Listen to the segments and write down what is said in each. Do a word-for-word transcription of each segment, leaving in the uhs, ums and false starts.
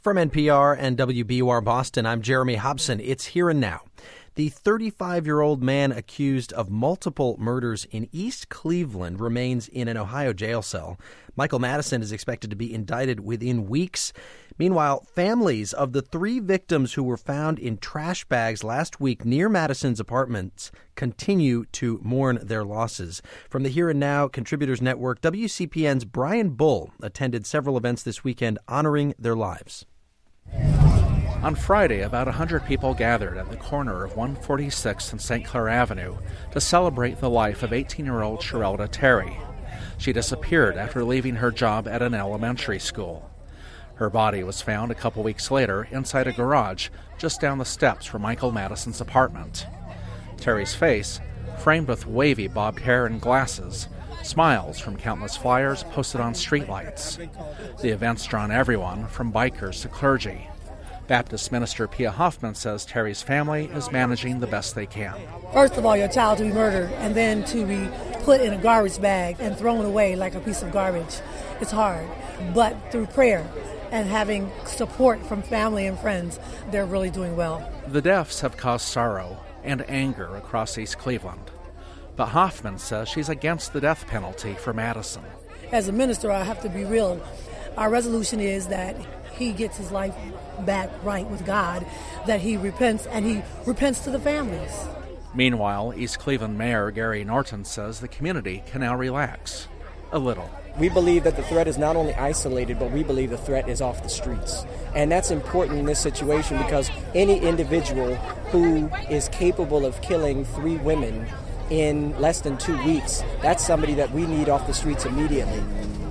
From N P R and W B U R Boston, I'm Jeremy Hobson. It's Here and Now. The thirty-five-year-old man accused of multiple murders in East Cleveland remains in an Ohio jail cell. Michael Madison is expected to be indicted within weeks. Meanwhile, families of the three victims who were found in trash bags last week near Madison's apartments continue to mourn their losses. From the Here and Now Contributors Network, W C P N's Brian Bull attended several events this weekend honoring their lives. On Friday, about one hundred people gathered at the corner of one forty-sixth and Saint Clair Avenue to celebrate the life of eighteen-year-old Sherelda Terry. She disappeared after leaving her job at an elementary school. Her body was found a couple weeks later inside a garage just down the steps from Michael Madison's apartment. Terry's face, framed with wavy bobbed hair and glasses, smiles from countless flyers posted on streetlights. The event's drawn everyone, from bikers to clergy. Baptist minister Pia Hoffman says Terry's family is managing the best they can. First of all, your child to be murdered and then to be put in a garbage bag and thrown away like a piece of garbage. It's hard. But through prayer and having support from family and friends, they're really doing well. The deaths have caused sorrow and anger across East Cleveland. But Hoffman says she's against the death penalty for Madison. As a minister, I have to be real. Our resolution is that he gets his life back right with God, that he repents, and he repents to the families. Meanwhile, East Cleveland Mayor Gary Norton says the community can now relax a little. We believe that the threat is not only isolated, but we believe the threat is off the streets. And that's important in this situation because any individual who is capable of killing three women in less than two weeks, that's somebody that we need off the streets immediately.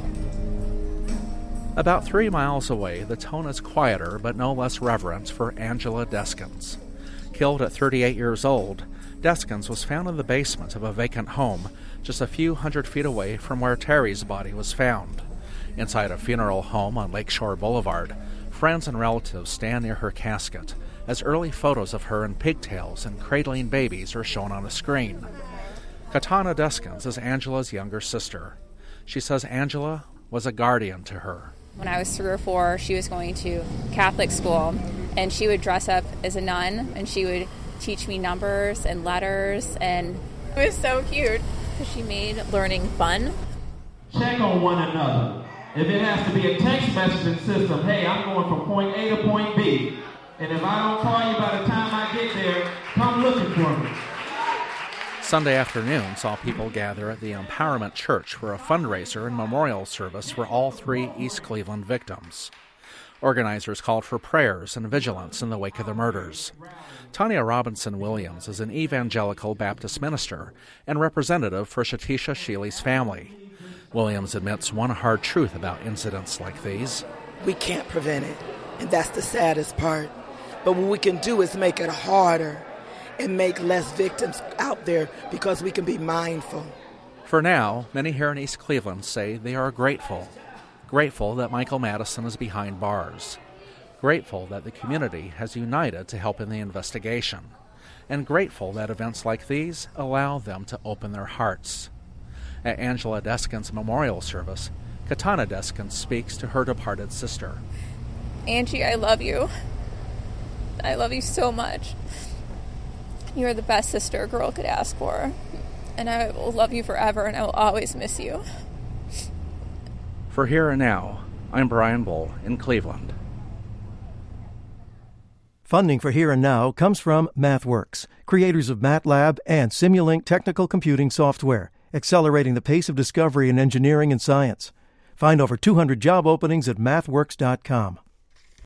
About three miles away, the tone is quieter but no less reverent for Angela Deskins. Killed at thirty-eight years old, Deskins was found in the basement of a vacant home just a few hundred feet away from where Terry's body was found. Inside a funeral home on Lakeshore Boulevard, friends and relatives stand near her casket as early photos of her in pigtails and cradling babies are shown on the screen. Katana Deskins is Angela's younger sister. She says Angela was a guardian to her. When I was three or four, she was going to Catholic school, and she would dress up as a nun, and she would teach me numbers and letters, and it was so cute. She made learning fun. Check on one another. If it has to be a text messaging system, hey, I'm going from point A to point B, and if I don't call you by the time I get there, come looking for me. Sunday afternoon saw people gather at the Empowerment Church for a fundraiser and memorial service for all three East Cleveland victims. Organizers called for prayers and vigilance in the wake of the murders. Tanya Robinson Williams is an evangelical Baptist minister and representative for Shatisha Shealy's family. Williams admits one hard truth about incidents like these. We can't prevent it, and that's the saddest part. But what we can do is make it harder and make less victims out there because we can be mindful. For now, many here in East Cleveland say they are grateful. Grateful that Michael Madison is behind bars. Grateful that the community has united to help in the investigation. And grateful that events like these allow them to open their hearts. At Angela Deskins' memorial service, Katana Deskins speaks to her departed sister. Angie, I love you. I love you so much. You're the best sister a girl could ask for. And I will love you forever, and I will always miss you. For Here and Now, I'm Brian Bull in Cleveland. Funding for Here and Now comes from MathWorks, creators of MATLAB and Simulink technical computing software, accelerating the pace of discovery in engineering and science. Find over two hundred job openings at mathworks dot com.